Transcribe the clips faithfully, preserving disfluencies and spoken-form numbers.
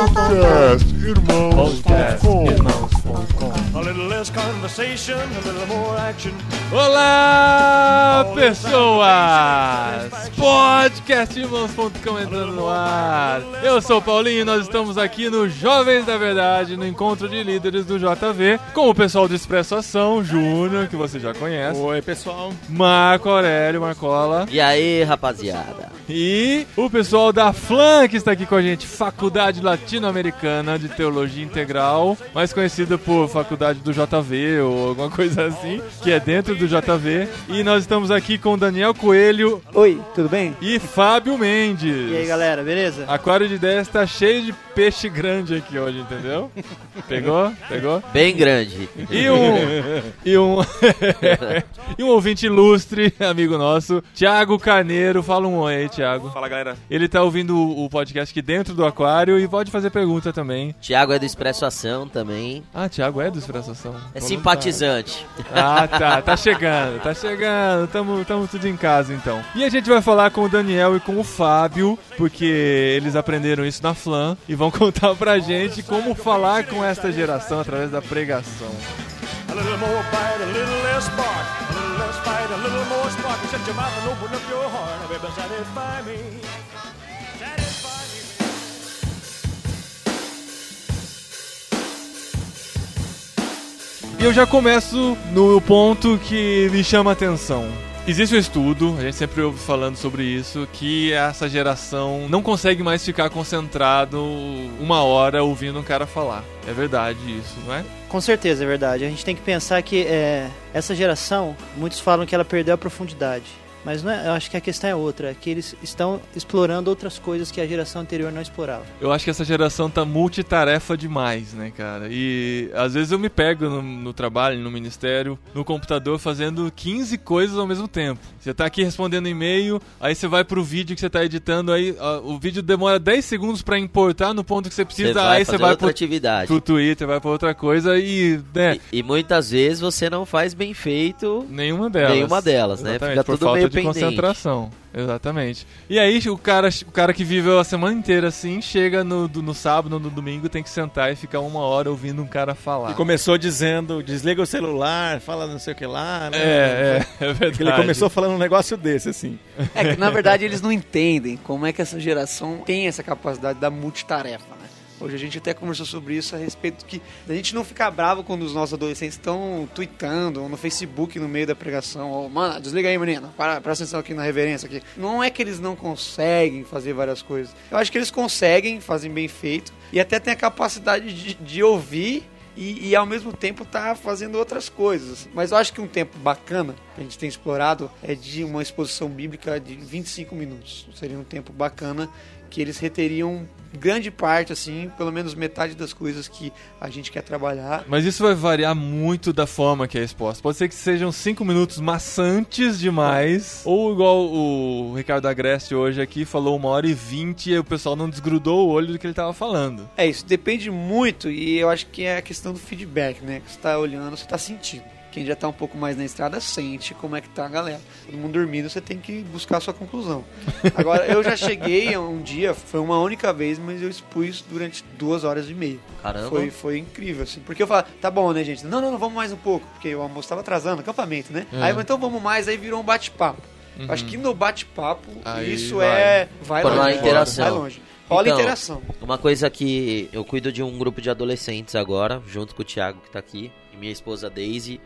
Podcast irmãos ponto com. A little less conversation, a little more action. Olá, pessoas! Podcast irmãos ponto com entrando no ar. Eu sou o Paulinho e nós estamos aqui no Jovens da Verdade, no encontro de líderes do J V, com o pessoal do Expresso Ação, Júnior, que você já conhece. Oi, pessoal. Marco Aurélio, Marcola. E aí, rapaziada? E o pessoal da Flam, que está aqui com a gente, Faculdade Latino-Americana de Teologia Integral, mais conhecida por Faculdade do J V ou alguma coisa assim, que é dentro do J V. E nós estamos aqui com Daniel Coelho. Oi, tudo bem? E Fábio Mendes. E aí, galera, beleza? Aquário de Ideias tá cheio de peixe grande aqui hoje, entendeu? Pegou? Pegou? Bem grande. E um e um e um ouvinte ilustre, amigo nosso, Thiago Carneiro. Fala um oi aí, Thiago. Fala, galera. Ele tá ouvindo o, o podcast aqui dentro do aquário e pode fazer pergunta também. Thiago é do Expresso Ação também. Ah, Thiago é do Expresso Ação. É simpatizante. Ah, tá. Tá chegando, tá chegando. Tamo, tamo tudo em casa, então. E a gente vai falar com o Daniel e com o Fábio, porque eles aprenderam isso na Flam e vão contar pra gente como falar com esta geração através da pregação. A little more bite, a little less spark. A little less fight, a little more spark. Shut your mouth and open up your heart. Baby, satisfy me. Satisfy me. E eu já começo no ponto que me chama a atenção. Existe um estudo, a gente sempre ouve falando sobre isso, que essa geração não consegue mais ficar concentrado uma hora ouvindo um cara falar. É verdade isso, não é? Com certeza é verdade. A gente tem que pensar que é, essa geração, muitos falam que ela perdeu a profundidade. Mas não é, eu acho que a questão é outra, é que eles estão explorando outras coisas que a geração anterior não explorava. Eu acho que essa geração tá multitarefa demais, né, cara? E às vezes eu me pego no, no trabalho, no ministério, no computador, fazendo quinze coisas ao mesmo tempo. Você tá aqui respondendo e-mail, aí você vai pro vídeo que você tá editando, aí ó, o vídeo demora dez segundos pra importar no ponto que você precisa, Você vai aí fazer você vai outra pro, atividade. pro Twitter, vai pra outra coisa e, né, E, e muitas vezes você não faz bem feito nenhuma delas. nenhuma delas, né? Exatamente, Fica por tudo falta meio de pendente. concentração. Exatamente. E aí o cara, o cara que viveu a semana inteira assim, chega no, do, no sábado, no domingo, tem que sentar e ficar uma hora ouvindo um cara falar. E começou dizendo, desliga o celular, fala não sei o que lá, né? É, é, é verdade. Ele começou falando um negócio desse, assim. É que, na verdade, eles não entendem como é que essa geração tem essa capacidade da multitarefa, né? Hoje a gente até conversou sobre isso a respeito que a gente não ficar bravo quando os nossos adolescentes estão tweetando no Facebook no meio da pregação. Ou, mano, desliga aí, menino. Para, presta atenção aqui na reverência aqui. Não é que eles não conseguem fazer várias coisas. Eu acho que eles conseguem, fazem bem feito e até tem a capacidade de, de ouvir e, e ao mesmo tempo tá fazendo outras coisas. Mas eu acho que um tempo bacana que a gente tem explorado é de uma exposição bíblica de vinte e cinco minutos. Seria um tempo bacana que eles reteriam grande parte, assim, pelo menos metade das coisas que a gente quer trabalhar. Mas isso vai variar muito da forma que é exposta. Pode ser que sejam cinco minutos maçantes demais, ou igual o Ricardo Agreste hoje aqui, falou uma hora e vinte e o pessoal não desgrudou o olho do que ele estava falando. É, isso depende muito e eu acho que é a questão do feedback, né? Que você tá olhando, você tá sentindo. Quem já tá um pouco mais na estrada sente como é que tá a galera. Todo mundo dormindo, você tem que buscar a sua conclusão. Agora, eu já cheguei um dia, foi uma única vez, mas eu expus durante duas horas e meia. Caramba. Foi, foi incrível, assim. Porque eu falei, tá bom, né, gente? Não, não, não, vamos mais um pouco. Porque o almoço tava atrasando, acampamento, né? É. Aí, então vamos mais, aí virou um bate-papo. Uhum. Acho que no bate-papo, Aí isso vai. é... Vai Rolar longe. interação. Vai longe. Rola Então, interação. Uma coisa que eu cuido de um grupo de adolescentes agora, junto com o Thiago que tá aqui, e minha esposa Daisy,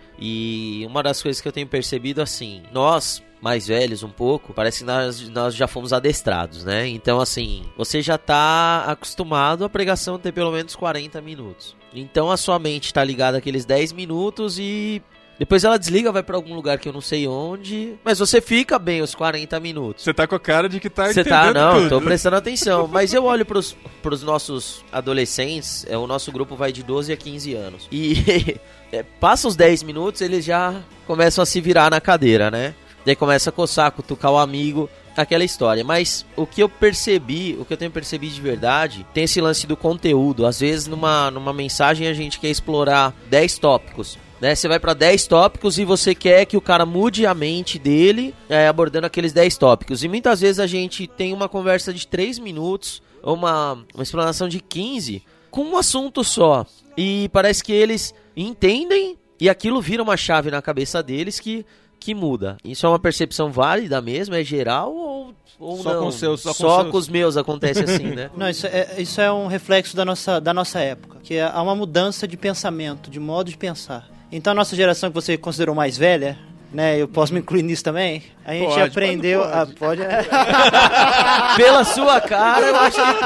e uma das coisas que eu tenho percebido, assim, nós, mais velhos um pouco, parece que nós, nós já fomos adestrados, né? Então, assim, você já tá acostumado a pregação ter pelo menos quarenta minutos. Então a sua mente tá ligada àqueles dez minutos e... depois ela desliga, vai pra algum lugar que eu não sei onde. Mas você fica bem os quarenta minutos. Você tá com a cara de que tá Você entendendo tá, não, tudo. tô prestando atenção. Mas eu olho pros, pros nossos adolescentes, é, o nosso grupo vai de doze a quinze anos. E é, passa os dez minutos, eles já começam a se virar na cadeira, né? Daí começa a coçar, cutucar o amigo, aquela história. Mas o que eu percebi, o que eu tenho percebido de verdade, tem esse lance do conteúdo. Às vezes numa, numa mensagem a gente quer explorar dez tópicos. Né, você vai para dez tópicos e você quer que o cara mude a mente dele é, abordando aqueles dez tópicos. E muitas vezes a gente tem uma conversa de três minutos uma, uma explanação de quinze com um assunto só. E parece que eles entendem e aquilo vira uma chave na cabeça deles que, que muda. Isso é uma percepção válida mesmo? É geral ou, ou Só não? com seus- só com só seus- com os meus acontece assim, né? Não, isso é, isso é um reflexo da nossa, da nossa época, que há uma mudança de pensamento, de modo de pensar. Então a nossa geração que você considerou mais velha, né, eu posso me incluir nisso também, a gente Pode, aprendeu... pode, A, pode é. Pela sua cara, eu acho que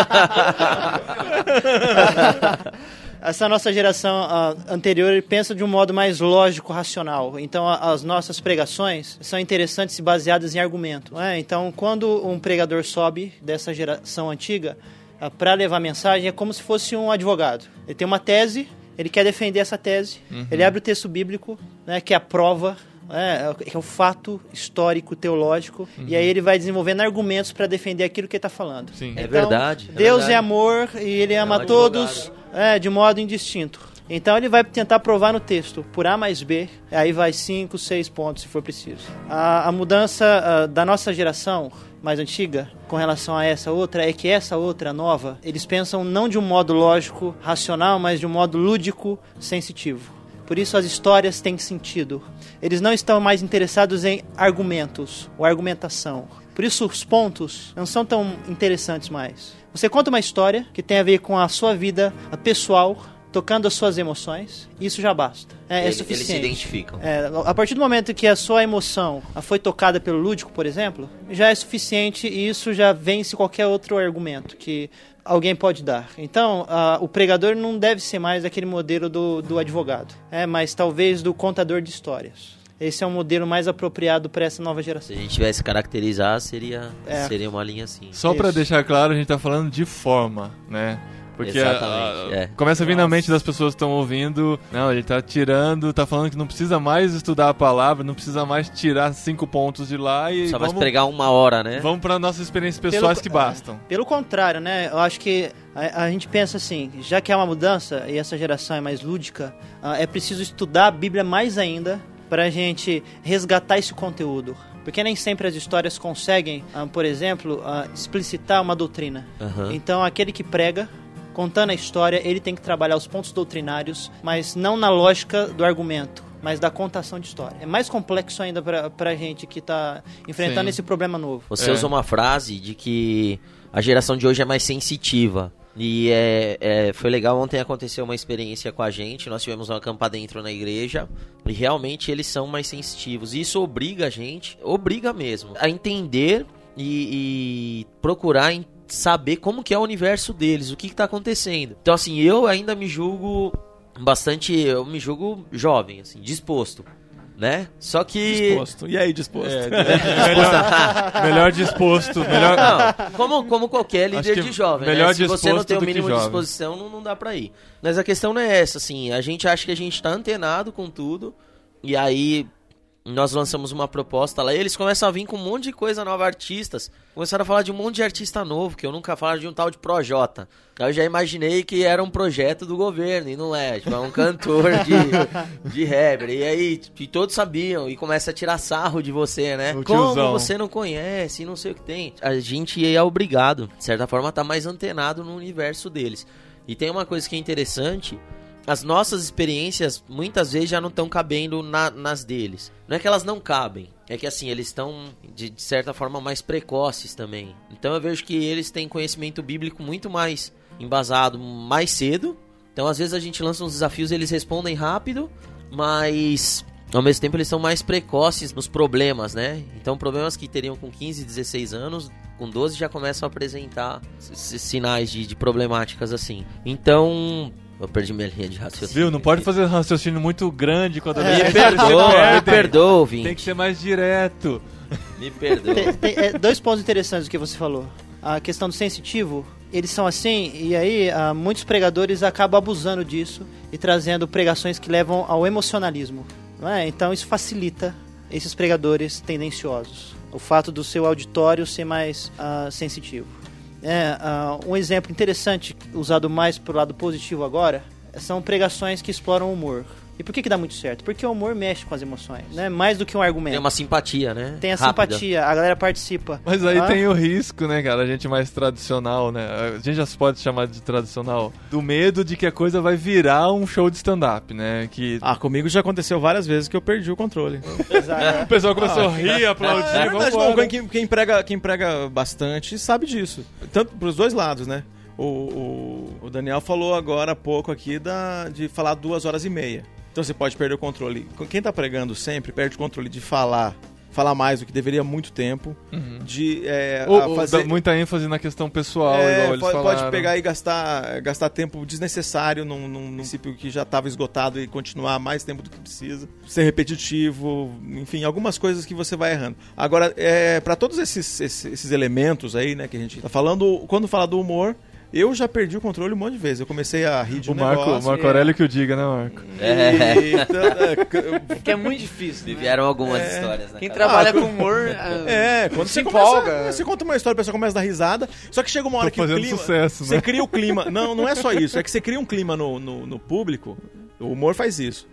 pode. Essa nossa geração ah, anterior ele pensa de um modo mais lógico, racional. Então, a, as nossas pregações são interessantes e baseadas em argumento. Né? Então, quando um pregador sobe dessa geração antiga ah, para levar mensagem, é como se fosse um advogado. Ele tem uma tese, ele quer defender essa tese, Uhum. ele abre o texto bíblico, né, que é a prova, é, é o fato histórico, teológico, Uhum. e aí ele vai desenvolvendo argumentos para defender aquilo que ele está falando. Sim. É Então, verdade, é Deus verdade. é amor e ele ama um todos é, de modo indistinto. Então ele vai tentar provar no texto, por A mais B, aí vai cinco, seis pontos se for preciso. A, a mudança ah, da nossa geração mais antiga com relação a essa outra é que essa outra nova, eles pensam não de um modo lógico, racional, mas de um modo lúdico, sensitivo. Por isso as histórias têm sentido. Eles não estão mais interessados em argumentos ou argumentação. Por isso os pontos não são tão interessantes mais. Você conta uma história que tem a ver com a sua vida pessoal, tocando as suas emoções, isso já basta. É, é Eles- suficiente. Eles se identificam. É, a partir do momento que a sua emoção foi tocada pelo lúdico, por exemplo, já é suficiente e isso já vence qualquer outro argumento que alguém pode dar. Então, ah, o pregador não deve ser mais aquele modelo do, do advogado, é, mas talvez do contador de histórias. Esse é um modelo mais apropriado para essa nova Se geração. a gente tivesse que caracterizar, seria, É. seria uma linha assim. Só pra Isso. deixar claro, a gente tá falando de forma, né? Porque a- Exatamente, a- é. começa a vir na mente das pessoas que estão ouvindo, não, ele tá tirando, tá falando que não precisa mais estudar a palavra, não precisa mais tirar cinco pontos de lá e Só vai vamos, pregar uma hora, né? vamos para nossas experiências pessoais que bastam. Pelo contrário, né? Eu acho que a, a gente pensa assim, já que é uma mudança e essa geração é mais lúdica, ah, é preciso estudar a Bíblia mais ainda para a gente resgatar esse conteúdo. Porque nem sempre as histórias conseguem, ah, por exemplo, ah, explicitar uma doutrina. Aham. Então, aquele que prega, contando a história, ele tem que trabalhar os pontos doutrinários, mas não na lógica do argumento, mas da contação de história. É mais complexo ainda pra, pra gente que tá enfrentando Sim. esse problema novo. Você É. usa uma frase de que a geração de hoje é mais sensitiva. E é, é, foi legal, ontem aconteceu uma experiência com a gente, nós tivemos uma campa dentro na igreja, e realmente eles são mais sensitivos. E isso obriga a gente, obriga mesmo, a entender e, e procurar em- saber como que é o universo deles, o que está acontecendo. Então assim, eu ainda me julgo bastante, eu me julgo jovem, assim, disposto. Né? Só que... Disposto. E aí, disposto? É, melhor, melhor disposto, melhor... Não, como, como qualquer Acho líder que de jovem, melhor né? Se você não disposto tem o do que mínimo de jovem. disposição, não, não dá pra ir. Mas a questão não é essa, assim, a gente acha que a gente tá antenado com tudo, e aí nós lançamos uma proposta lá, e eles começam a vir com um monte de coisa nova, artistas, começaram a falar de um monte de artista novo, que eu nunca falo de um tal de Projota. Aí eu já imaginei que era um projeto do governo, e não é, tipo, é um cantor de, de rapper, e aí, tipo, e todos sabiam, e começa a tirar sarro de você, né? O Como tiozão. você não conhece, não sei o que tem. A gente é obrigado, de certa forma, a estar mais antenado no universo deles. E tem uma coisa que é interessante, as nossas experiências muitas vezes já não estão cabendo na- nas deles. Não é que elas não cabem, é que assim, eles estão de, de certa forma mais precoces também. Então eu vejo que eles têm conhecimento bíblico muito mais embasado mais cedo. Então às vezes a gente lança uns desafios e eles respondem rápido, mas ao mesmo tempo eles são mais precoces nos problemas, né? Então problemas que teriam com quinze, dezesseis anos, com doze já começam a apresentar s- sinais de, de problemáticas assim. Então... Eu perdi minha linha de raciocínio. Viu? Não pode fazer um raciocínio muito grande com a adolescente. Me perdoa, me perdoa, ouvinte. Tem que ser mais direto. Me perdoa. Tem, tem, é, dois pontos interessantes do que você falou. A questão do sensitivo, eles são assim, e aí ah, muitos pregadores acabam abusando disso e trazendo pregações que levam ao emocionalismo. Não é? Então isso facilita esses pregadores tendenciosos. O fato do seu auditório ser mais ah, sensitivo. É, uh, um exemplo interessante, usado mais pro lado positivo agora, são pregações que exploram o humor. E por que que dá muito certo? Porque o humor mexe com as emoções, né? Mais do que um argumento. Tem uma simpatia, né? Tem a Rápida. simpatia, a galera participa. Mas aí Ah, tem o risco, né, cara? A gente mais tradicional, né? A gente já se pode chamar de tradicional. Do medo de que a coisa vai virar um show de stand-up, né? Que Ah, comigo já aconteceu várias vezes que eu perdi o controle. exato. o pessoal começou a rir, aplaudir, É verdade, vambora. bom, quem, quem, prega, quem prega bastante sabe disso. Tanto pros dois lados, né? O, o, o Daniel falou agora há pouco aqui da, de falar duas horas e meia. Então você pode perder o controle. Quem tá pregando sempre perde o controle de falar, falar mais do que deveria há muito tempo. Uhum. De é, Ou, a ou fazer... dá muita ênfase na questão pessoal, É, igual eles pode, falaram. pode pegar e gastar, gastar tempo desnecessário num, num princípio que já estava esgotado e continuar mais tempo do que precisa. Ser repetitivo, enfim, algumas coisas que você vai errando. Agora, é, para todos esses, esses, esses elementos aí, né, que a gente tá falando, quando fala do humor, eu já perdi o controle um monte de vezes. Eu comecei a rir de O um Marco, negócio. Marco Aurélio que o diga, né, Marco? E, então, é, Que é muito difícil. Me Né? vieram algumas É. histórias, né? Quem cara? trabalha Ah, com humor ah, É, quando se você empolga. começa, você conta uma história, a pessoa começa a dar risada, só que chega uma hora Tô que o fazendo clima... sucesso, né? Você cria o clima... Não, não é só isso, é que você cria um clima no, no, no público, o humor faz isso,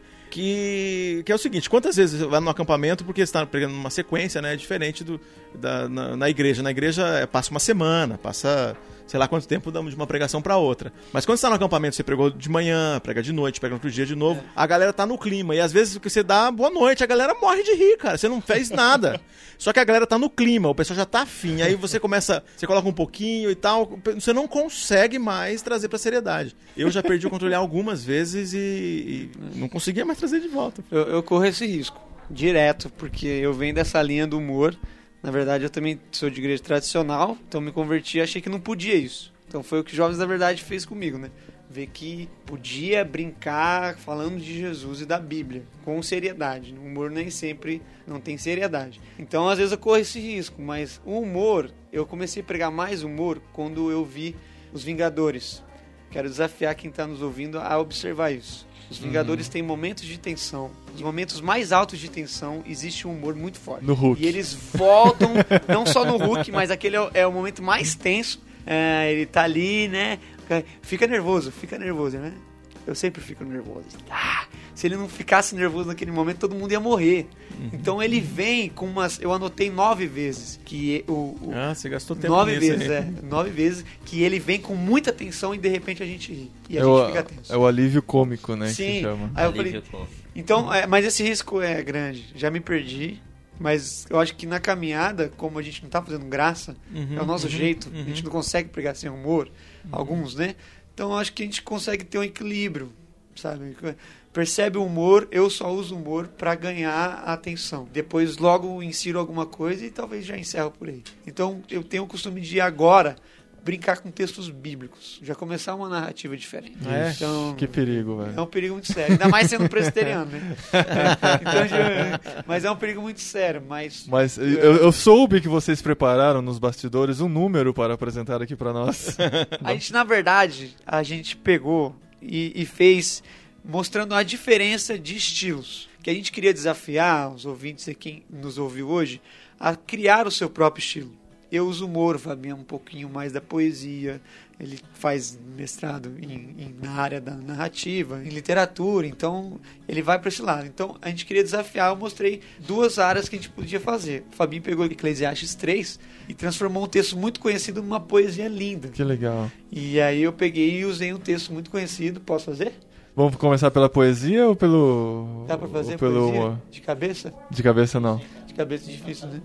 que, que é o seguinte, quantas vezes você vai no acampamento porque você está pregando uma sequência, né, diferente do, da, na, na igreja. Na igreja é, passa uma semana, passa... sei lá quanto tempo damos de uma pregação pra outra. Mas quando você tá no acampamento, você pregou de manhã, prega de noite, prega no outro dia de novo, a galera tá no clima. E às vezes o que você dá boa noite, a galera morre de rir, cara. Você não fez nada. Só que a galera tá no clima, o pessoal já tá afim. Aí você começa, você coloca um pouquinho e tal, você não consegue mais trazer pra seriedade. Eu já perdi o controle algumas vezes e, e não conseguia mais trazer de volta. Eu, eu corro esse risco, direto, porque eu venho dessa linha do humor. Na verdade, eu também sou de igreja tradicional, então me converti e achei que não podia isso. Então foi o que Jovens da Verdade fez comigo, né? Ver que podia brincar falando de Jesus e da Bíblia, com seriedade. O humor nem sempre não tem seriedade. Então, às vezes, eu corro esse risco, mas o humor, eu comecei a pregar mais humor quando eu vi Os Vingadores. Quero desafiar quem está nos ouvindo a observar isso. Os Vingadores têm momentos de tensão. Os momentos mais altos de tensão, existe um humor muito forte. No Hulk. E eles voltam, não só no Hulk, mas aquele é o, é o momento mais tenso. É, ele tá ali, né? Fica nervoso, fica nervoso, né? Eu sempre fico nervoso. Ah, se ele não ficasse nervoso naquele momento, todo mundo ia morrer. Uhum. Então ele vem com umas... Eu anotei nove vezes que o... o Ah, você gastou tempo Nove nisso vezes, aí. é. Nove vezes que ele vem com muita tensão e de repente a gente ri. E a É gente o, fica tenso. é o alívio cômico, né? Que Sim. se chama. Aí eu falei, Alívio cômico. então, é, mas esse risco é grande. Já me perdi. Mas eu acho que na caminhada, como a gente não tá fazendo graça, Uhum, é o nosso uhum, jeito. uhum. A gente não consegue pregar sem humor. Alguns, né? Então eu acho que a gente consegue ter um equilíbrio, sabe? Percebe o humor, eu só uso o humor pra ganhar a atenção. Depois logo insiro alguma coisa e talvez já encerro por aí. Então eu tenho o costume de agora brincar com textos bíblicos. Já começar uma narrativa diferente. É? Então, Que perigo, velho. é um perigo muito sério. Ainda mais sendo presbiteriano, né? Então, já- mas é um perigo muito sério. Mas Mas eu, eu soube que vocês prepararam nos bastidores um número para apresentar aqui pra nós. a gente, na verdade, a gente pegou e, e fez mostrando a diferença de estilos. Que a gente queria desafiar os ouvintes e quem nos ouviu hoje a criar o seu próprio estilo. Eu uso humor, o Fabinho um pouquinho mais da poesia, ele faz mestrado em, em, na área da narrativa, em literatura, então ele vai para esse lado. Então a gente queria desafiar, eu mostrei duas áreas que a gente podia fazer. O Fabinho pegou Eclesiastes três e transformou um texto muito conhecido numa poesia linda. Que legal. E aí eu peguei e usei um texto muito conhecido, posso fazer? Vamos começar pela poesia ou pelo. Dá para fazer ou pelo poesia? humor? De cabeça? De cabeça não. De cabeça é difícil, né?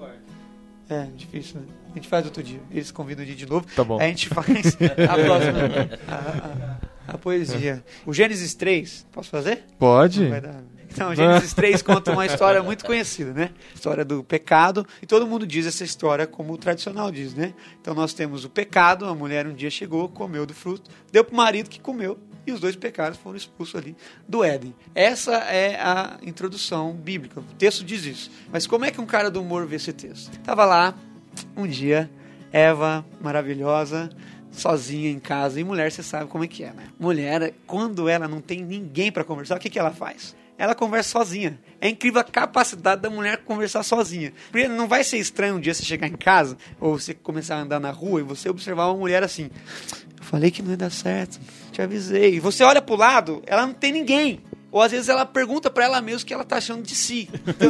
É, difícil, né? A gente faz outro dia. Eles convidam o dia de novo. Tá bom. Aí a gente faz a próxima. A, a, a poesia. O Gênesis três, posso fazer? Pode? Não vai dar. Então, o Gênesis três conta uma história muito conhecida, né? História do pecado. E todo mundo diz essa história como o tradicional diz, né? Então nós temos o pecado, a mulher um dia chegou, comeu do fruto, deu pro marido que comeu. E os dois pecados foram expulsos ali do Éden. Essa é a introdução bíblica. O texto diz isso. Mas como é que um cara do humor vê esse texto? Tava lá, um dia, Eva, maravilhosa, sozinha em casa. E mulher, você sabe como é que é, né? Mulher, quando ela não tem ninguém para conversar, o que, que ela faz? Ela conversa sozinha. É incrível a capacidade da mulher conversar sozinha. Porque não vai ser estranho um dia você chegar em casa, ou você começar a andar na rua e você observar uma mulher assim... Eu falei que não ia dar certo, te avisei. E você olha pro lado, ela não tem ninguém. Ou às vezes ela pergunta pra ela mesma o que ela tá achando de si. Então,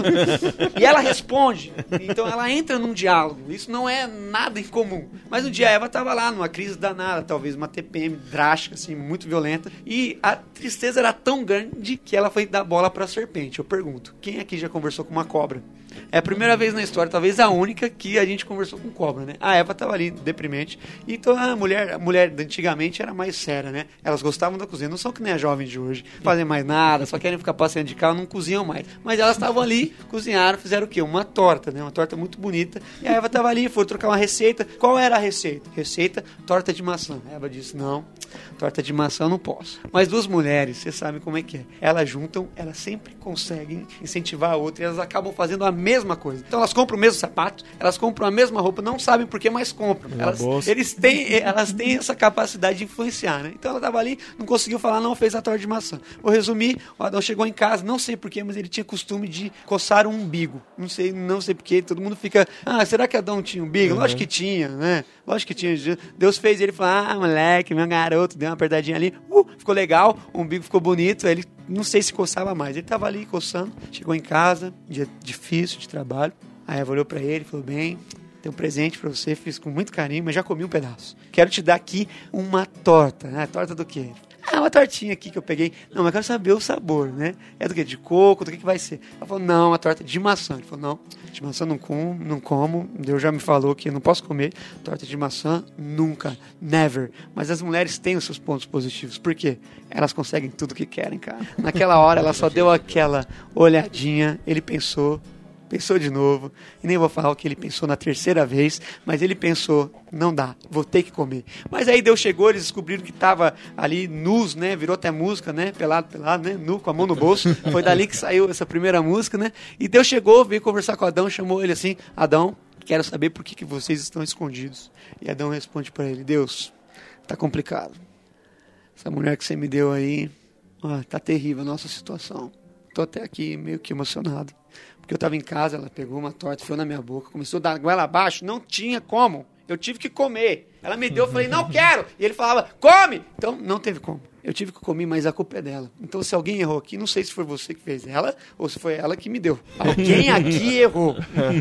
e ela responde. Então ela entra num diálogo. Isso não é nada incomum. Mas um dia a Eva tava lá numa crise danada, talvez uma T P M drástica, assim, muito violenta. E a tristeza era tão grande que ela foi dar bola pra serpente. Eu pergunto, quem aqui já conversou com uma cobra? É a primeira vez na história, talvez a única, que a gente conversou com cobra, né? A Eva tava ali, deprimente. E então a mulher, a mulher de antigamente era mais séria, né? Elas gostavam da cozinha, não são que nem a jovem de hoje, não fazem mais nada, só querem ficar passeando de carro, não cozinham mais. Mas elas estavam ali, cozinharam, fizeram o quê? Uma torta, né? Uma torta muito bonita. E a Eva tava ali, foi trocar uma receita. Qual era a receita? Receita, torta de maçã. A Eva disse, não, torta de maçã eu não posso. Mas duas mulheres, vocês sabem como é que é. Elas juntam, elas sempre conseguem incentivar a outra e elas acabam fazendo a mesma coisa. Então elas compram o mesmo sapato, elas compram a mesma roupa, não sabem por que, mas compram. Elas, eles têm, elas têm essa capacidade de influenciar, né? Então ela estava ali, não conseguiu falar, não fez a torta de maçã. Vou resumir, o Adão chegou em casa, não sei porquê, mas ele tinha costume de coçar um umbigo. Não sei, não sei porquê, todo mundo fica, ah, será que Adão tinha umbigo? Uhum. Lógico que tinha, né? Lógico que tinha. Deus fez ele falar, ah, moleque, meu garoto, deu uma apertadinha ali, uh, ficou legal, o umbigo ficou bonito, ele não sei se coçava mais. Ele estava ali coçando, chegou em casa, dia difícil de trabalho. A Eva olhou para ele e falou, bem, tem um presente para você, fiz com muito carinho, mas já comi um pedaço. Quero te dar aqui uma torta, né? Torta do quê? Ah, uma tortinha aqui que eu peguei. Não, mas eu quero saber o sabor, né? É do quê? De coco? Do que que vai ser? Ela falou, não, uma torta de maçã. Ele falou, não, de maçã não como, não como. Deus já me falou que eu não posso comer torta de maçã nunca, never. Mas as mulheres têm os seus pontos positivos. Por quê? Elas conseguem tudo o que querem, cara. Naquela hora, ela só deu aquela olhadinha, ele pensou, pensou de novo, e nem vou falar o que ele pensou na terceira vez, mas ele pensou, não dá, vou ter que comer. Mas aí Deus chegou, eles descobriram que estava ali nus, né, virou até música, né, pelado, pelado, né, nu, com a mão no bolso, foi dali que saiu essa primeira música, né, e Deus chegou, veio conversar com Adão, chamou ele assim, Adão, quero saber por que, que vocês estão escondidos. E Adão responde para ele, Deus, tá complicado, essa mulher que você me deu aí, ó, tá terrível a nossa situação, tô até aqui meio que emocionado. Porque eu estava em casa, ela pegou uma torta, foi na minha boca, começou a dar goela abaixo, não tinha como. Eu tive que comer. Ela me deu, eu falei, não quero. E ele falava, come! Então, não teve como. Eu tive que comer, mas a culpa é dela. Então, se alguém errou aqui, não sei se foi você que fez ela ou se foi ela que me deu. Alguém aqui errou.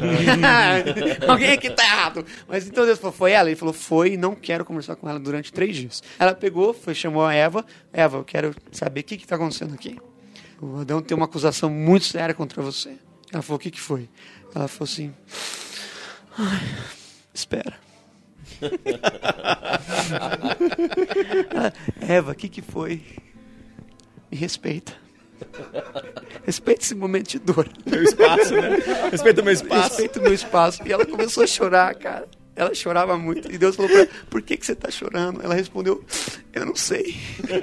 Alguém aqui tá errado. Mas então Deus falou, foi ela? Ele falou, foi, e não quero conversar com ela durante três dias. Ela pegou, foi, chamou a Eva. Eva, eu quero saber o que está acontecendo aqui. O Adão tem uma acusação muito séria contra você. Ela falou, o que que foi? Ela falou assim, ai, espera. Eva, o que que foi? Me respeita. Respeita esse momento de dor. Meu espaço, né? Respeita o meu espaço. Respeita o meu espaço. E ela começou a chorar, cara. Ela chorava muito. E Deus falou pra ela, por que que você tá chorando? Ela respondeu, eu não sei.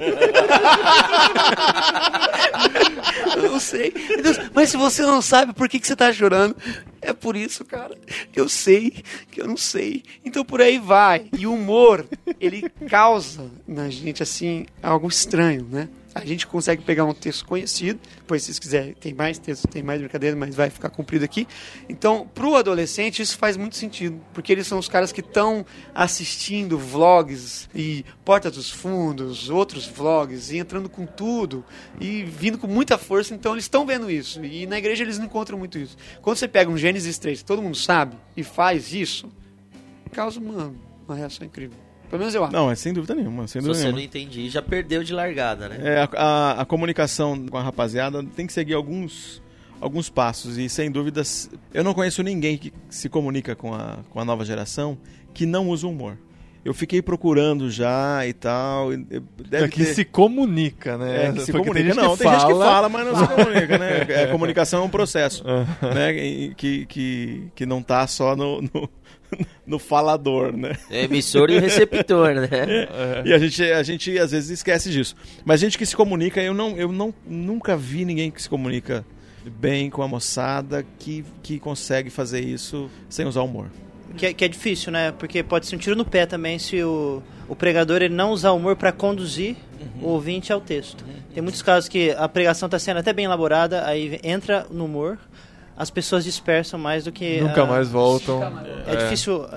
Eu não sei. E Deus, mas se você não sabe por que que você tá chorando, é por isso, cara. Eu sei que eu não sei. Então por aí vai. E o humor, ele causa na gente, assim, algo estranho, né? A gente consegue pegar um texto conhecido, depois se vocês quiserem, tem mais texto, tem mais brincadeira, mas vai ficar comprido aqui. Então, para o adolescente, isso faz muito sentido, porque eles são os caras que estão assistindo vlogs e Porta dos Fundos, outros vlogs, e entrando com tudo, e vindo com muita força, então eles estão vendo isso. E na igreja eles não encontram muito isso. Quando você pega um Gênesis três, que todo mundo sabe, e faz isso, causa uma, uma reação incrível. Pelo menos eu acho. Não, é sem dúvida nenhuma. Sem Se dúvida você nenhuma. não entender, já perdeu de largada, né? É, a, a, a comunicação com a rapaziada tem que seguir alguns, alguns passos. E sem dúvidas, eu não conheço ninguém que se comunica com a, com a nova geração que não usa humor. Eu fiquei procurando já e tal. Deve é que ter... se comunica, né? É, que se Porque comunica. tem gente não, que tem fala... gente que fala, mas não se comunica, né? A comunicação é um processo, né? E, que, que, que não tá só no... no... no falador, né? É emissor e o receptor, né? É. E a gente, a gente às vezes esquece disso. Mas gente que se comunica, eu, não, eu não, nunca vi ninguém que se comunica bem com a moçada que, que consegue fazer isso sem usar humor. Que é, que é difícil, né? Porque pode ser um tiro no pé também se o, o pregador ele não usar humor para conduzir uhum. o ouvinte ao texto. Uhum. Tem muitos casos que a pregação está sendo até bem elaborada, aí entra no humor, as pessoas dispersam mais do que... Nunca a... mais voltam. É, é difícil... É,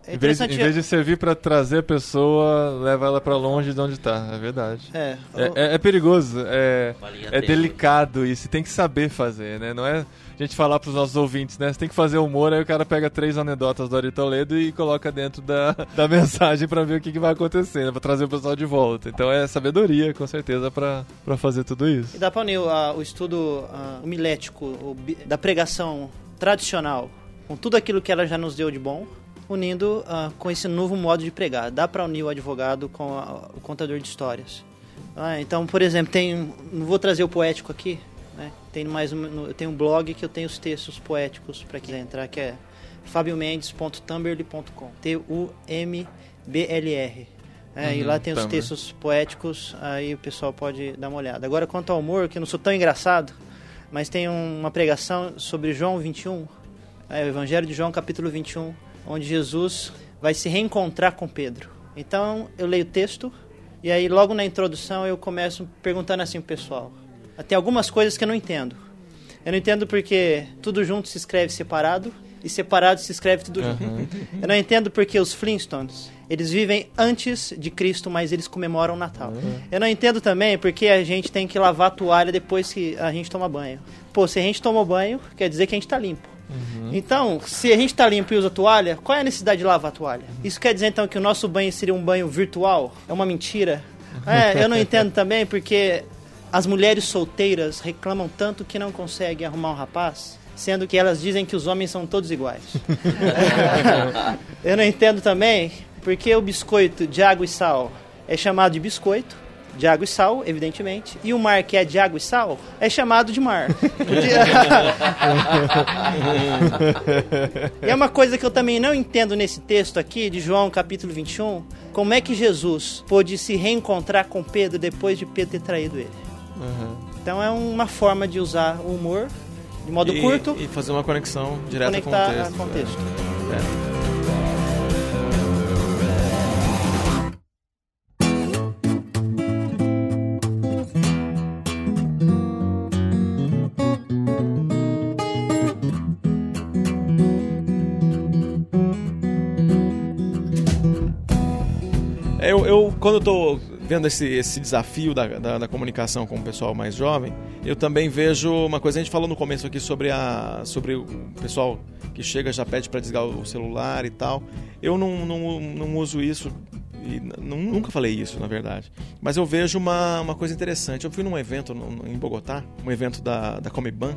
É Em vez, interessante... em vez de servir pra trazer a pessoa, leva ela pra longe de onde tá, é verdade. É, É, é- é perigoso, é, Uma linha é tênue. delicado e você tem que saber fazer, né? Não é a gente falar pros nossos ouvintes, né? Você tem que fazer humor, aí o cara pega três anedotas do Ari Toledo e coloca dentro da, da mensagem pra ver o que, que vai acontecer, né? Pra trazer o pessoal de volta. Então é sabedoria, com certeza, pra, pra fazer tudo isso. E dá pra unir uh, o estudo uh, homilético o bi- da pregação tradicional com tudo aquilo que ela já nos deu de bom, unindo uh, com esse novo modo de pregar. Dá pra unir o advogado com a- o contador de histórias. Ah, então, por exemplo, tem, não vou trazer o poético aqui, né? Tem mais um, no- eu tenho um blog que eu tenho os textos poéticos para quem quiser entrar, que é fabio mendes ponto tumblr ponto com, T U M B L R. É, e Uhum, lá tem os Tumblr. textos poéticos, aí o pessoal pode dar uma olhada. Agora, quanto ao humor, que eu não sou tão engraçado, mas tem um- uma pregação sobre João vinte e um, é, o Evangelho de João, capítulo vinte e um, onde Jesus vai se reencontrar com Pedro. Então, eu leio o texto, e aí logo na introdução eu começo perguntando assim pro pessoal. Tem algumas coisas que eu não entendo. Eu não entendo porque tudo junto se escreve separado, e separado se escreve tudo junto. Eu não entendo porque os Flintstones, eles vivem antes de Cristo, mas eles comemoram o Natal. Eu não entendo também porque a gente tem que lavar a toalha depois que a gente toma banho. Pô, se a gente tomou banho, quer dizer que a gente tá limpo. Então, se a gente tá limpo e usa toalha, qual é a necessidade de lavar a toalha? Isso quer dizer então que o nosso banho seria um banho virtual? É uma mentira? É, eu não entendo também porque as mulheres solteiras reclamam tanto que não conseguem arrumar um rapaz, sendo que elas dizem que os homens são todos iguais. Eu não entendo também porque o biscoito de água e sal é chamado de biscoito, de água e sal, evidentemente, e o mar, que é de água e sal, é chamado de mar. E é uma coisa que eu também não entendo nesse texto aqui, de João capítulo vinte e um, como é que Jesus pôde se reencontrar com Pedro depois de Pedro ter traído ele. Então é uma forma de usar o humor de modo e, curto, e fazer uma conexão direta com o conectar texto. a contexto. É. Eu, eu, quando eu tô vendo esse, esse desafio da, da, da comunicação com o pessoal mais jovem, eu também vejo uma coisa, a gente falou no começo aqui sobre, a, sobre o pessoal que chega já pede para desligar o celular e tal. Eu não, não, não uso isso, e não, nunca falei isso, na verdade. Mas eu vejo uma, uma coisa interessante. Eu fui num evento no, em Bogotá, um evento da, da Comiban,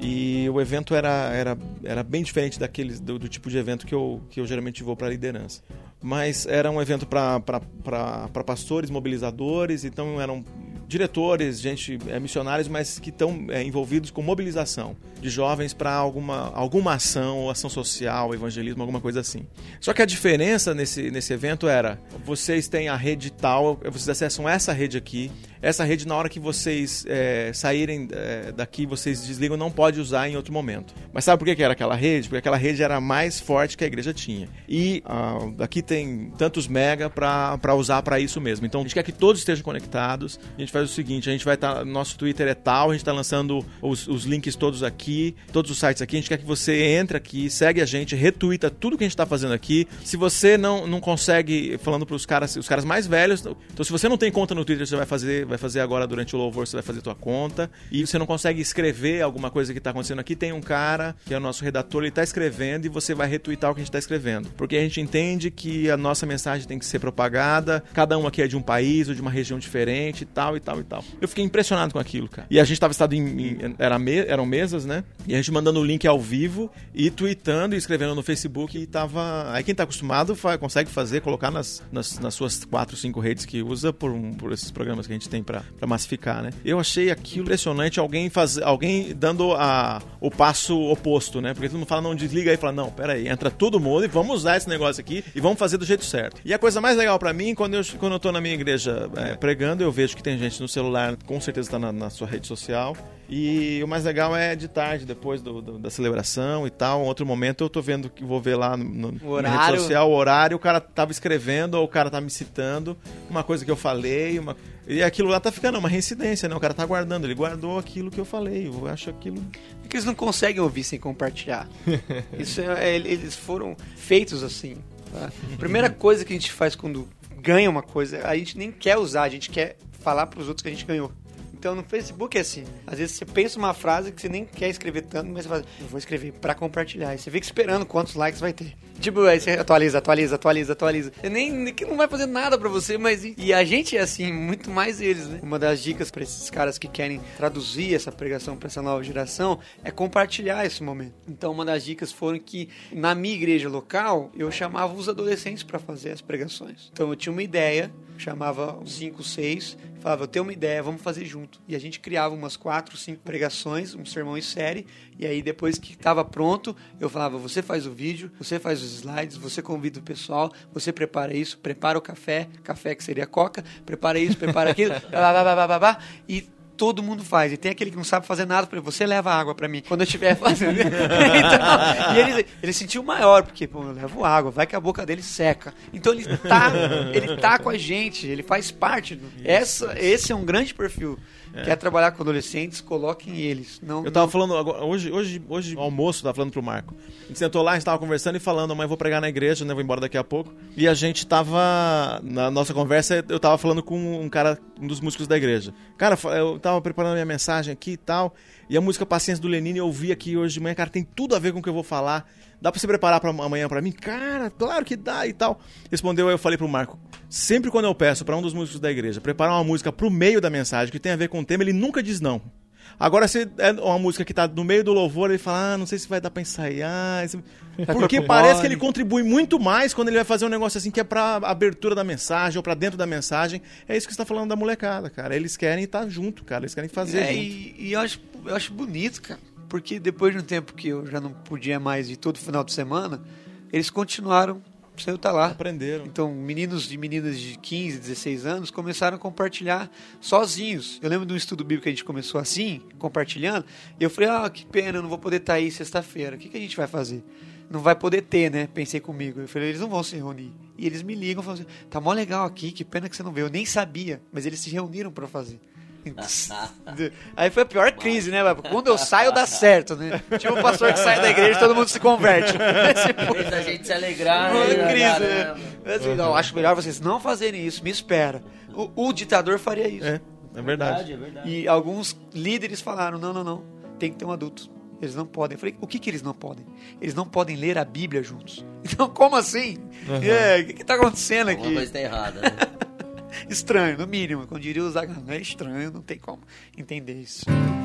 e o evento era, era, era bem diferente daqueles, do, do tipo de evento que eu, que eu geralmente vou para liderança. Mas era um evento para pastores, mobilizadores, então eram diretores, gente, é, missionários, mas que estão é, envolvidos com mobilização de jovens para alguma, alguma ação, ou ação social, evangelismo, alguma coisa assim. Só que a diferença nesse, nesse evento era, vocês têm a rede tal, vocês acessam essa rede aqui, essa rede na hora que vocês é, saírem é, daqui, vocês desligam, não pode usar em outro momento. Mas sabe por que que era aquela rede? Porque aquela rede era mais forte que a igreja tinha. E ah, daqui tem tantos mega para usar para isso mesmo. Então a gente quer que todos estejam conectados. A gente faz o seguinte, a gente vai estar, tá, nosso Twitter é tal, a gente está lançando os, os links todos aqui, todos os sites aqui. A gente quer que você entre aqui, segue a gente, retuita tudo que a gente está fazendo aqui. Se você não, não consegue, falando para os caras, os caras mais velhos, então se você não tem conta no Twitter, você vai fazer vai fazer agora durante o louvor, você vai fazer tua conta, e você não consegue escrever alguma coisa que está acontecendo aqui, tem um cara, que é o nosso redator, ele está escrevendo e você vai retweetar o que a gente está escrevendo. Porque a gente entende que a nossa mensagem tem que ser propagada, cada um aqui é de um país ou de uma região diferente, e tal, e tal, e tal. Eu fiquei impressionado com aquilo, cara. E a gente estava estado em... em era me, eram mesas, né? E a gente mandando o link ao vivo, e tweetando e escrevendo no Facebook, e tava... Aí quem tá acostumado faz, consegue fazer, colocar nas, nas, nas suas quatro, cinco redes que usa por, um, por esses programas que a gente tem Pra, pra massificar, né? Eu achei aquilo impressionante, alguém, faz, alguém dando a, o passo oposto, né? Porque todo mundo fala, não, desliga aí, fala, não, peraí, entra todo mundo e vamos usar esse negócio aqui e vamos fazer do jeito certo. E a coisa mais legal pra mim, quando eu, quando eu tô na minha igreja é, pregando, eu vejo que tem gente no celular, com certeza tá na, na sua rede social. E o mais legal é de tarde, depois do, do, da celebração e tal. Um outro momento eu tô vendo que vou ver lá no, no, na rede social o horário, o cara tava escrevendo ou o cara tá me citando uma coisa que eu falei, uma... e aquilo lá tá ficando uma reincidência, né? O cara tá guardando, ele guardou aquilo que eu falei, eu acho aquilo... Porque eles não conseguem ouvir sem compartilhar. Isso é, eles foram feitos assim. Tá? A primeira coisa que a gente faz quando ganha uma coisa, a gente nem quer usar, a gente quer falar pros outros que a gente ganhou. Então no Facebook é assim, às vezes você pensa uma frase que você nem quer escrever tanto, mas você fala, eu vou escrever pra compartilhar. E você fica esperando quantos likes vai ter. Tipo, aí você atualiza, atualiza, atualiza, atualiza. Você nem, que não vai fazer nada pra você, mas... E, e a gente é assim, muito mais eles, né? Uma das dicas pra esses caras que querem traduzir essa pregação pra essa nova geração é compartilhar esse momento. Então uma das dicas foram que na minha igreja local, eu chamava os adolescentes pra fazer as pregações. Então eu tinha uma ideia, chamava cinco, seis, falava, eu tenho uma ideia, vamos fazer junto. E a gente criava umas quatro, cinco pregações, um sermão em série, e aí depois que estava pronto, eu falava, você faz o vídeo, você faz os slides, você convida o pessoal, você prepara isso, prepara o café, café que seria coca, prepara isso, prepara aquilo, blá, blá, blá, blá, blá, blá, e todo mundo faz. E tem aquele que não sabe fazer nada, pra você leva água pra mim, quando eu estiver fazendo. Então, e ele, ele sentiu maior, porque, pô, eu levo água, vai que a boca dele seca. Então ele tá, ele tá com a gente, ele faz parte. Do, essa, esse é um grande perfil. É. Quer trabalhar com adolescentes, coloquem eles. Não, eu tava não... falando, agora, hoje, hoje, hoje no almoço, tava falando pro Marco. A gente sentou lá, a gente tava conversando e falando, amanhã eu vou pregar na igreja, né, vou embora daqui a pouco. E a gente tava, na nossa conversa, eu tava falando com um cara, um dos músicos da igreja. Cara, eu tava preparando a minha mensagem aqui e tal, e a música Paciência do Lenine eu ouvi aqui hoje de manhã, cara, tem tudo a ver com o que eu vou falar. Dá pra você preparar pra amanhã pra mim? Cara, claro que dá e tal. Respondeu, aí eu falei pro Marco, sempre quando eu peço pra um dos músicos da igreja preparar uma música pro meio da mensagem, que tem a ver com o tema, ele nunca diz não. Agora, se é uma música que tá no meio do louvor, ele fala, ah, não sei se vai dar pra ensaiar. Porque parece que ele contribui muito mais quando ele vai fazer um negócio assim que é pra abertura da mensagem ou pra dentro da mensagem. É isso que você tá falando da molecada, cara. Eles querem estar junto, cara. Eles querem fazer é, junto. E, e eu, acho, eu acho bonito, cara. Porque depois de um tempo que eu já não podia mais ir todo final de semana, eles continuaram sem eu estar lá. Aprenderam. Então, meninos e meninas de quinze, dezesseis anos começaram a compartilhar sozinhos. Eu lembro de um estudo bíblico que a gente começou assim, compartilhando, e eu falei, ah, que pena, eu não vou poder estar aí sexta-feira. O que, que a gente vai fazer? Não vai poder ter, né? Pensei comigo. Eu falei, eles não vão se reunir. E eles me ligam e falam assim, tá mó legal aqui, que pena que você não veio. Eu nem sabia, mas eles se reuniram para fazer. Aí foi a pior crise, né? Quando eu saio, dá certo, né? Tipo o pastor que sai da igreja e todo mundo se converte. Fez a gente se alegrar. Uma né? crise, né? Assim, não, acho melhor vocês não fazerem isso, me espera. O, o ditador faria isso. É, é verdade. É verdade. E alguns líderes falaram, não, não, não, tem que ter um adulto. Eles não podem. Eu falei, o que que eles não podem? Eles não podem ler a Bíblia juntos. Então, como assim? Uhum. É, o que que tá acontecendo aqui? Alguma coisa tá errada, né? Estranho, no mínimo. Quando diria o Zagan, é estranho, não tem como entender isso.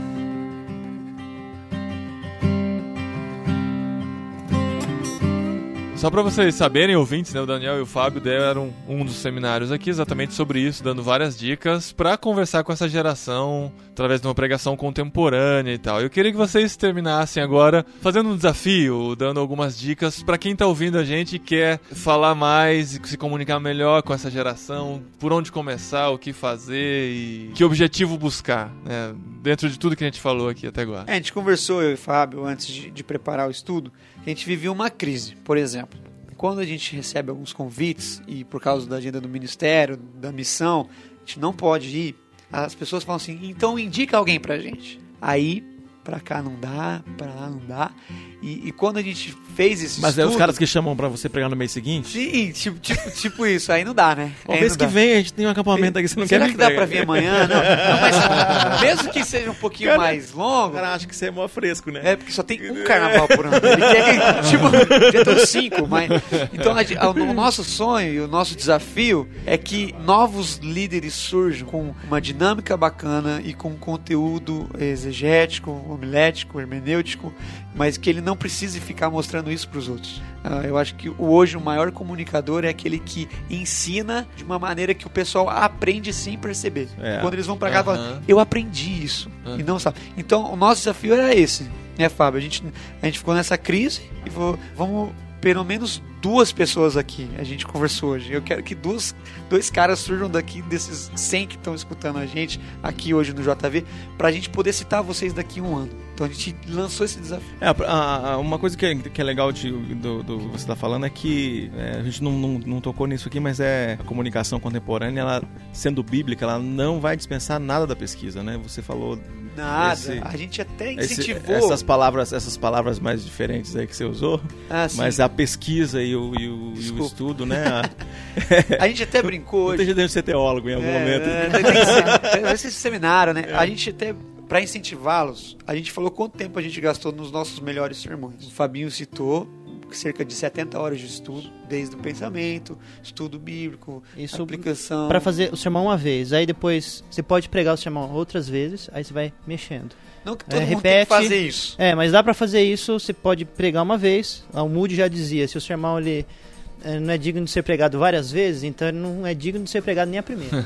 Só para vocês saberem, ouvintes, né, o Daniel e o Fábio deram um dos seminários aqui exatamente sobre isso, dando várias dicas para conversar com essa geração através de uma pregação contemporânea e tal. Eu queria que vocês terminassem agora fazendo um desafio, dando algumas dicas para quem tá ouvindo a gente e quer falar mais e se comunicar melhor com essa geração, por onde começar, o que fazer e que objetivo buscar, né, dentro de tudo que a gente falou aqui até agora. É, a gente conversou, eu e o Fábio, antes de, de preparar o estudo, a gente vivia uma crise, por exemplo. Quando a gente recebe alguns convites, e por causa da agenda do ministério, da missão, a gente não pode ir, as pessoas falam assim, então indica alguém pra gente. Aí, pra cá não dá, pra lá não dá. E, e quando a gente fez esse Mas estudo... é os caras que chamam pra você pregar no mês seguinte? Sim, tipo, tipo, tipo isso, aí não dá, né? O mês que vem a gente tem um acampamento aqui, você não Será quer que dá pra vir amanhã? Não, não, mas mesmo que seja um pouquinho Cara, mais longo... Cara, acho que você é mó fresco, né? É, porque só tem um carnaval por ano. Ele quer que, tipo, já tem cinco, mas... Então, a, a, o nosso sonho e o nosso desafio é que novos líderes surjam com uma dinâmica bacana e com conteúdo exegético, homilético, hermenêutico, mas que ele não precise ficar mostrando isso para os outros. Uh, eu acho que hoje o maior comunicador é aquele que ensina de uma maneira que o pessoal aprende sem perceber. É. Quando eles vão para cá, uhum. falam, eu aprendi isso, uhum. e não sabe. Então, o nosso desafio era esse, né, Fábio? A gente, a gente ficou nessa crise e vou, vamos... pelo menos duas pessoas aqui, a gente conversou hoje. Eu quero que duas, dois caras surjam daqui desses cem que estão escutando a gente aqui hoje no J V, pra gente poder citar vocês daqui a um ano. Então a gente lançou esse desafio. É, a, a, uma coisa que é, que é legal de do, do, você tá falando é que é, a gente não, não, não tocou nisso aqui, mas é a comunicação contemporânea, ela sendo bíblica, ela não vai dispensar nada da pesquisa, né? Você falou... Nada, esse, a gente até esse, incentivou. essas, palavras, essas palavras mais diferentes aí que você usou, Ah, sim. mas a pesquisa e o, e o, e o estudo, né? A, A gente até brincou não hoje. tem jeito de ser teólogo em algum É, momento. é, tem que ser, vai ser esse seminário, né? A gente até, pra incentivá-los, a gente falou quanto tempo a gente gastou nos nossos melhores sermões. O Fabinho citou cerca de setenta horas de estudo, desde o pensamento, estudo bíblico, Isso aplicação. Pra fazer o sermão uma vez, aí depois você pode pregar o sermão outras vezes, aí você vai mexendo. Não que todo É, mundo tem repete. que fazer isso. É, mas dá pra fazer isso, você pode pregar uma vez. O Moody já dizia, se o sermão ele eh, não é digno de ser pregado várias vezes, então ele não é digno de ser pregado nem a primeira.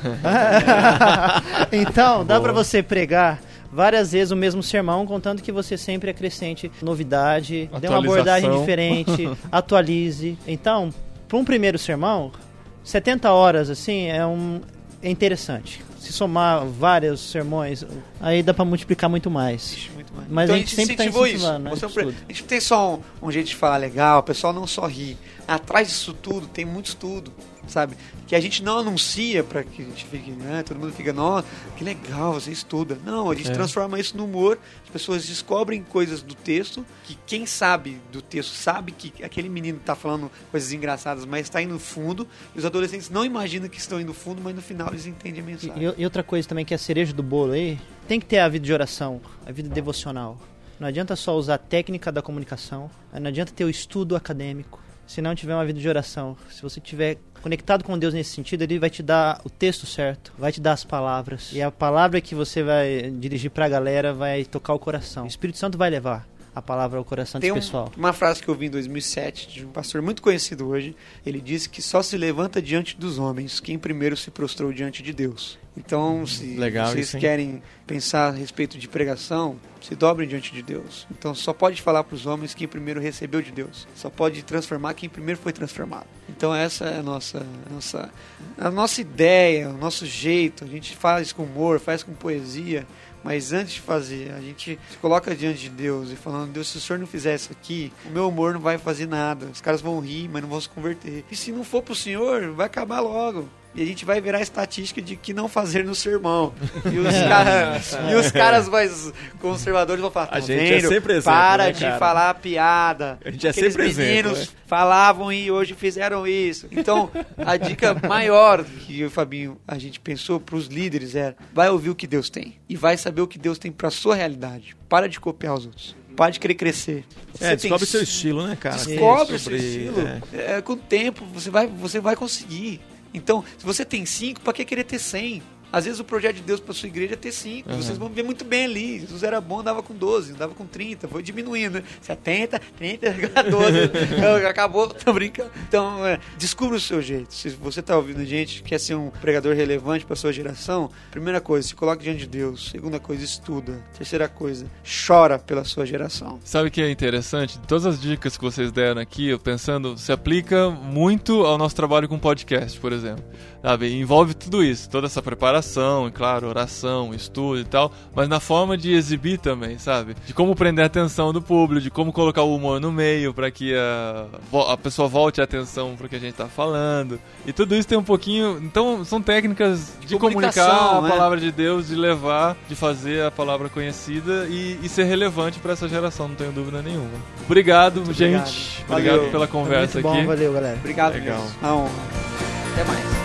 Então, dá pra você pregar várias vezes o mesmo sermão, contando que você sempre acrescente novidade, dê uma abordagem Atualização. diferente, atualize. Então, para um primeiro sermão, setenta horas assim é um é interessante. Se somar vários sermões, aí dá pra multiplicar muito mais. Muito mais. Mas Então a gente sempre tá incentivou incentivando, isso. né, Mostrou isso pra- tudo. A gente não tem só um, um jeito de falar legal, o pessoal não só ri. Atrás disso tudo tem muito estudo, sabe? Que a gente não anuncia pra que a gente fique, né? Todo mundo fica, nossa, que legal, você estuda. Não, a gente É. transforma isso no humor. As pessoas descobrem coisas do texto, que quem sabe do texto sabe que aquele menino tá falando coisas engraçadas, mas está indo no fundo. E os adolescentes não imaginam que estão indo no fundo, mas no final eles entendem a mensagem. E, e outra coisa também que é a cereja do bolo aí, tem que ter a vida de oração, a vida devocional. Não adianta só usar a técnica da comunicação, não adianta ter o estudo acadêmico. Se não tiver uma vida de oração, se você estiver conectado com Deus nesse sentido, Ele vai te dar o texto certo, vai te dar as palavras. E a palavra que você vai dirigir pra galera vai tocar o coração. O Espírito Santo vai levar a palavra ao coração Tem desse um- pessoal. uma frase que eu vi em dois mil e sete de um pastor muito conhecido hoje. Ele disse que só se levanta diante dos homens quem primeiro se prostrou diante de Deus. Então, se Legal vocês isso, hein? querem pensar a respeito de pregação, se dobrem diante de Deus. Então, só pode falar para os homens quem primeiro recebeu de Deus. Só pode transformar quem primeiro foi transformado. Então, essa é a nossa, a nossa, a nossa ideia, o nosso jeito. A gente faz com humor, faz com poesia. Mas antes de fazer, a gente se coloca diante de Deus e falando, Deus, se o Senhor não fizer isso aqui, o meu humor não vai fazer nada. Os caras vão rir, mas não vão se converter. E se não for pro Senhor, vai acabar logo. E a gente vai virar a estatística de que não fazer no sermão. E os, cara, e os caras mais conservadores vão falar, tá A gente é vendo? sempre exemplo, Para né, de cara? falar piada. A gente é Aqueles sempre exemplo, meninos né? falavam e hoje fizeram isso. Então, a dica maior que eu e o Fabinho a gente pensou para os líderes era: vai ouvir o que Deus tem e vai saber o que Deus tem para sua realidade. Para de copiar os outros. Para de querer crescer. É, Você descobre tem- seu estilo, né, cara? Descobre o seu Sobre- estilo. é. É, com o tempo, você vai, você vai conseguir. Então, se você tem cinco, para que querer ter cem? Às vezes o projeto de Deus para sua igreja é ter cinco. Uhum. Vocês vão ver muito bem ali. Jesus era bom, andava com doze, andava com trinta, foi diminuindo, né? setenta, trinta, doze. Acabou, tô brincando. Então, é, descubra o seu jeito. Se você tá ouvindo a gente, quer ser um pregador relevante para sua geração, primeira coisa, se coloque diante de Deus. Segunda coisa, estuda. Terceira coisa, chora pela sua geração. Sabe o que é interessante? Todas as dicas que vocês deram aqui, eu pensando, se aplica muito ao nosso trabalho com podcast, por exemplo. Sabe? Envolve tudo isso, toda essa preparação, e claro, oração, estudo e tal, mas na forma de exibir também, sabe? De como prender a atenção do público, de como colocar o humor no meio para que a, a pessoa volte a atenção pro que a gente tá falando. E tudo isso tem um pouquinho... Então, são técnicas de, comunicar comunicação, a né? palavra de Deus, de levar, de fazer a palavra conhecida e, e ser relevante para essa geração, não tenho dúvida nenhuma. Obrigado, gente. obrigado. Obrigado Valeu. pela Foi conversa muito bom, aqui. valeu, galera. Obrigado Legal. mesmo. Uma honra. Até mais.